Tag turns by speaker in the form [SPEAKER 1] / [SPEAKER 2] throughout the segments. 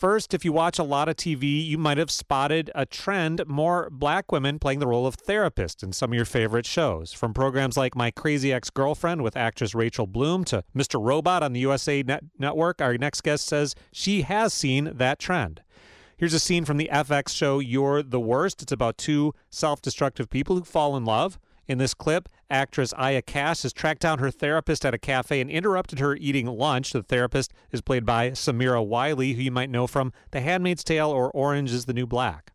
[SPEAKER 1] First, if you watch a lot of TV, you might have spotted a trend: more black women playing the role of therapists in some of your favorite shows. From programs like My Crazy Ex-Girlfriend with actress Rachel Bloom to Mr. Robot on the USA Network, our next guest says she has seen that trend. Here's a scene from the FX show You're the Worst. It's about two self-destructive people who fall in love. In this clip, actress Aya Cash has tracked down her therapist at a cafe and interrupted her eating lunch. The therapist is played by Samira Wiley, who you might know from The Handmaid's Tale or Orange is the New Black.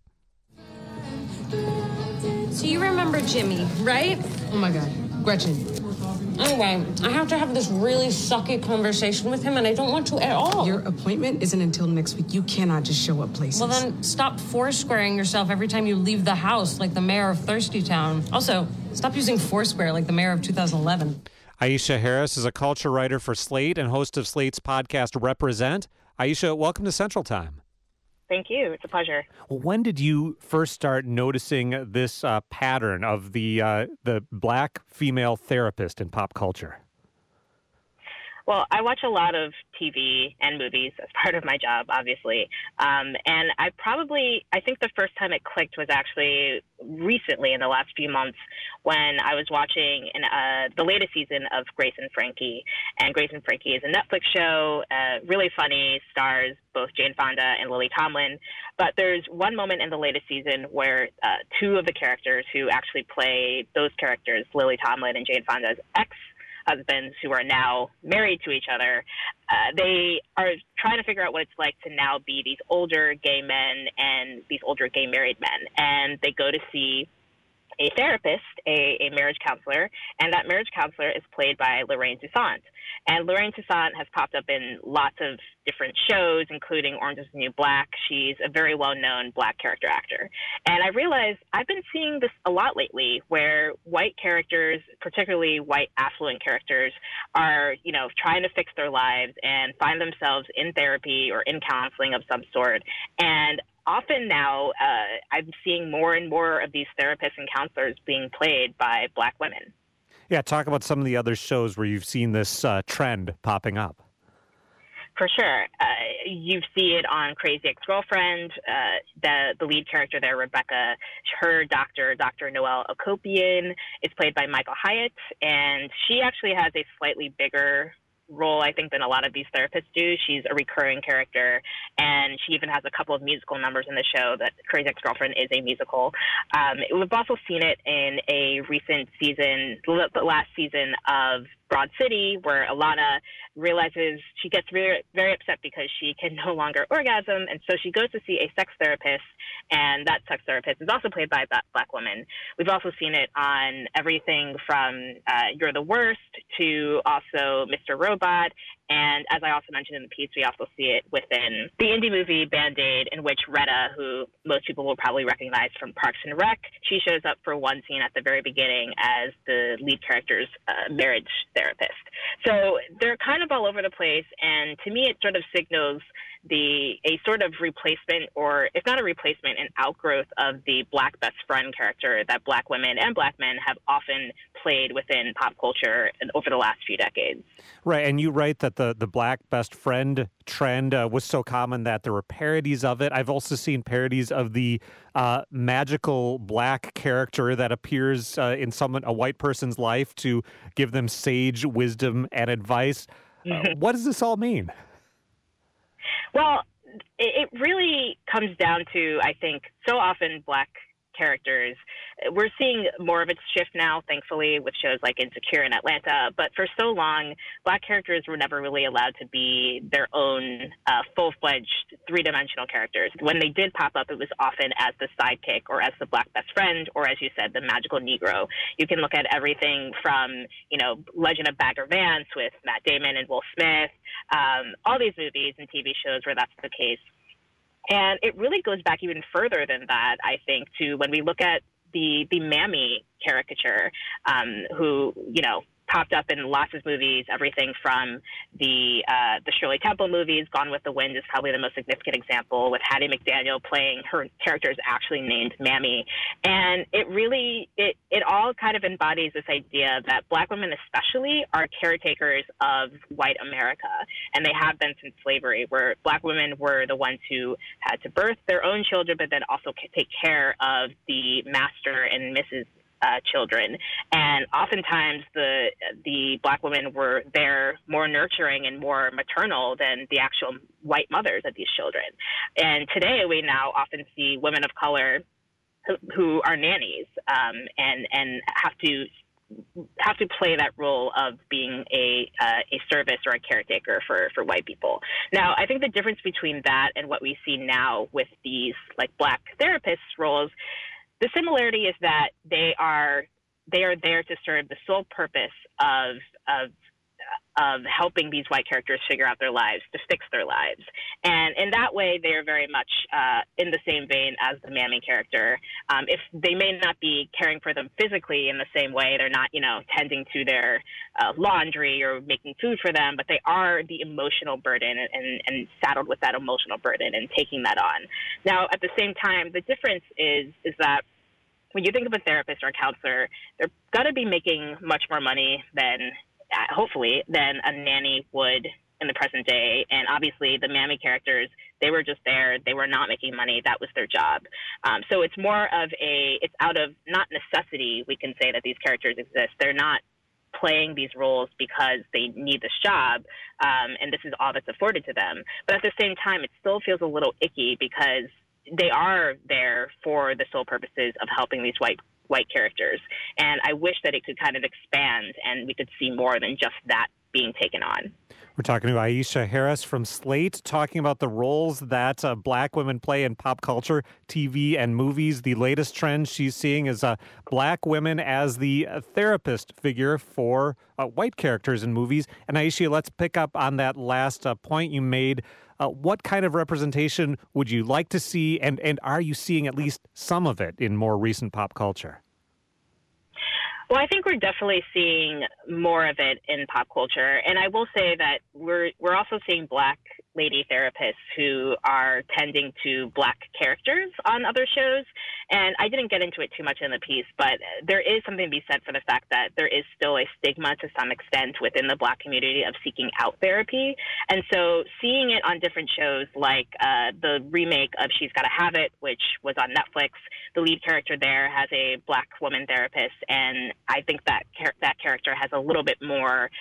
[SPEAKER 2] So you remember Jimmy, right?
[SPEAKER 3] Oh my God, Gretchen.
[SPEAKER 2] Anyway, I have to have this really sucky conversation with him, and I don't want to at all.
[SPEAKER 3] Your appointment isn't until next week. You cannot just show up places.
[SPEAKER 2] Well, then stop foursquaring yourself every time you leave the house like the mayor of Thirsty Town. Also, stop using Foursquare like the mayor of 2011.
[SPEAKER 1] Aisha Harris is a culture writer for Slate and host of Slate's podcast Represent. Aisha, welcome to Central Time.
[SPEAKER 4] Thank you. It's a pleasure.
[SPEAKER 1] Well, when did you first start noticing this pattern of the black female therapist in pop culture?
[SPEAKER 4] Well, I watch a lot of TV and movies as part of my job, obviously. And I think the first time it clicked was actually recently in the last few months when I was watching the latest season of Grace and Frankie. And Grace and Frankie is a Netflix show, really funny, stars both Jane Fonda and Lily Tomlin. But there's one moment in the latest season where two of the characters who actually play those characters, Lily Tomlin and Jane Fonda's ex-husbands who are now married to each other, they are trying to figure out what it's like to now be these older gay men and these older gay married men. And they go to see a therapist, a marriage counselor, and that marriage counselor is played by Lorraine Toussaint. And Lorraine Toussaint has popped up in lots of different shows, including Orange is the New Black. She's a very well-known black character actor. And I realized I've been seeing this a lot lately, where white characters, particularly white affluent characters, are, trying to fix their lives and find themselves in therapy or in counseling of some sort. And often now, I'm seeing more and more of these therapists and counselors being played by black women.
[SPEAKER 1] Yeah, talk about some of the other shows where you've seen this trend popping up.
[SPEAKER 4] For sure. You see it on Crazy Ex-Girlfriend. The lead character there, Rebecca, her doctor, Dr. Noelle Okopian, is played by Michael Hyatt, and she actually has a slightly bigger role, I think, than a lot of these therapists do. She's a recurring character, and she even has a couple of musical numbers in the show. That Crazy Ex-Girlfriend is a musical. We've also seen it in a recent season, the last season of Broad City, where Alana realizes she gets very, very upset because she can no longer orgasm, and so she goes to see a sex therapist, and that sex therapist is also played by a black woman. We've also seen it on everything from You're the Worst to also Mr. Robot, and as I also mentioned in the piece, we also see it within the indie movie Band-Aid, in which Retta, who most people will probably recognize from Parks and Rec, she shows up for one scene at the very beginning as the lead character's marriage therapist. So they're kind of all over the place, and to me it sort of signals a sort of replacement, or if not a replacement, an outgrowth of the black best friend character that black women and black men have often played within pop culture over the last few decades.
[SPEAKER 1] Right, and you write that the black best friend trend was so common that there were parodies of it. I've also seen parodies of the magical black character that appears in a white person's life to give them sage wisdom and advice. What does this all mean?
[SPEAKER 4] Well, it really comes down to, I think, so often black characters. We're seeing more of its shift now, thankfully, with shows like Insecure and Atlanta. But for so long, black characters were never really allowed to be their own full-fledged three-dimensional characters. When they did pop up, it was often as the sidekick or as the black best friend or, as you said, the magical Negro. You can look at everything from, Legend of Bagger Vance with Matt Damon and Will Smith, all these movies and TV shows where that's the case. And it really goes back even further than that, I think, to when we look at the Mammy caricature, who, popped up in lots of movies, everything from the Shirley Temple movies. Gone with the Wind is probably the most significant example, with Hattie McDaniel playing her character is actually named Mammy. And it all kind of embodies this idea that Black women especially are caretakers of white America. And they have been since slavery, where Black women were the ones who had to birth their own children, but then also take care of the master and Mrs. Children. And oftentimes the Black women were there more nurturing and more maternal than the actual white mothers of these children. And today we now often see women of color who are nannies and have to play that role of being a service or a caretaker for white people. Now, I think the difference between that and what we see now with these like Black therapist roles, the similarity is that they are there to serve the sole purpose of helping these white characters figure out their lives, to fix their lives. And in that way, they are very much in the same vein as the Mammy character. If they may not be caring for them physically in the same way, they're not, tending to their laundry or making food for them, but they are the emotional burden and saddled with that emotional burden and taking that on. Now, at the same time, the difference is that when you think of a therapist or a counselor, they're going to be making much more money hopefully, than a nanny would in the present day. And obviously the Mammy characters, they were just there. They were not making money. That was their job. So it's more of it's out of not necessity, we can say that these characters exist. They're not playing these roles because they need this job, and this is all that's afforded to them. But at the same time, it still feels a little icky because they are there for the sole purposes of helping these white characters. And I wish that it could kind of expand and we could see more than just that being taken on.
[SPEAKER 1] We're talking to Aisha Harris from Slate, talking about the roles that Black women play in pop culture, TV, and movies. The latest trend she's seeing is Black women as the therapist figure for white characters in movies. And Aisha, let's pick up on that last point you made. What kind of representation would you like to see, and are you seeing at least some of it in more recent pop culture?
[SPEAKER 4] Well, I think we're definitely seeing more of it in pop culture. And I will say that we're also seeing Black lady therapists who are tending to Black characters on other shows. And I didn't get into it too much in the piece, but there is something to be said for the fact that there is still a stigma to some extent within the Black community of seeking out therapy. And so seeing it on different shows like the remake of She's Gotta Have It, which was on Netflix, the lead character there has a Black woman therapist, and I think that character has a little bit more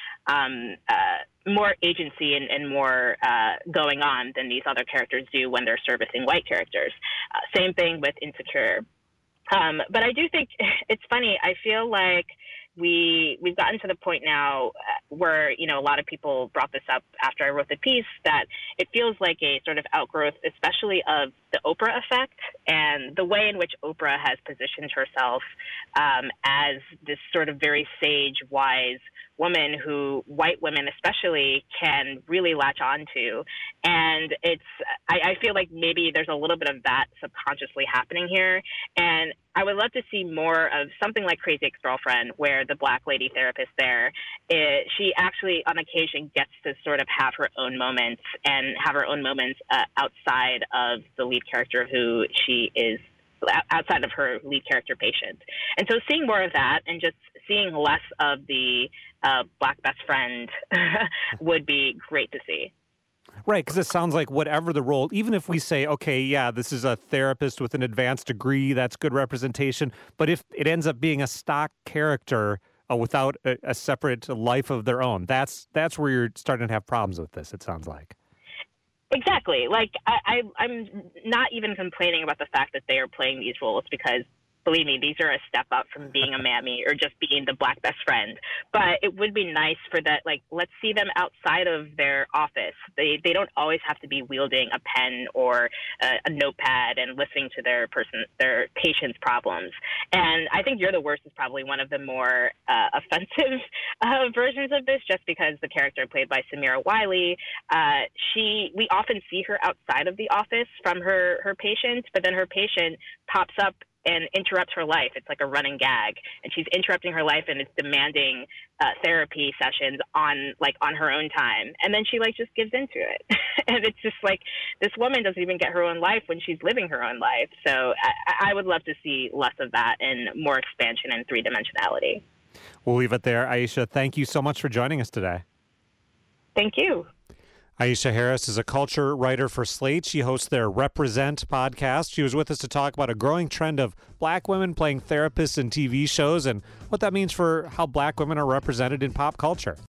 [SPEAKER 4] agency and more going on than these other characters do when they're servicing white characters. Same thing with Insecure. But I do think it's funny. I feel like we've gotten to the point now where, a lot of people brought this up after I wrote the piece, that it feels like a sort of outgrowth, especially of the Oprah effect and the way in which Oprah has positioned herself as this sort of very sage, wise woman who white women especially can really latch on to. And I feel like maybe there's a little bit of that subconsciously happening here. And I would love to see more of something like Crazy Ex-Girlfriend, where the Black lady therapist there, she actually on occasion gets to sort of have her own moments and have her own moments outside of the lead character who she is, outside of her lead character patient. And so seeing more of that and just seeing less of the Black best friend would be great to see.
[SPEAKER 1] Right, because it sounds like whatever the role, even if we say, okay, yeah, this is a therapist with an advanced degree, that's good representation, but if it ends up being a stock character without a separate life of their own, that's where you're starting to have problems with this, it sounds like.
[SPEAKER 4] Exactly. Like, I'm not even complaining about the fact that they are playing these roles because, believe me, these are a step up from being a Mammy or just being the Black best friend. But it would be nice for that, like, let's see them outside of their office. They don't always have to be wielding a pen or a notepad and listening to their patient's problems. And I think You're the Worst is probably one of the more offensive versions of this, just because the character played by Samira Wiley, we often see her outside of the office from her patient, but then her patient pops up and interrupt her life. It's like a running gag, and she's interrupting her life and it's demanding therapy sessions on her own time. And then she just gives into it. And it's just this woman doesn't even get her own life when she's living her own life. So I would love to see less of that and more expansion and three-dimensionality.
[SPEAKER 1] We'll leave it there. Aisha, thank you so much for joining us today.
[SPEAKER 4] Thank you.
[SPEAKER 1] Aisha Harris is a culture writer for Slate. She hosts their Represent podcast. She was with us to talk about a growing trend of black women playing therapists in TV shows and what that means for how black women are represented in pop culture.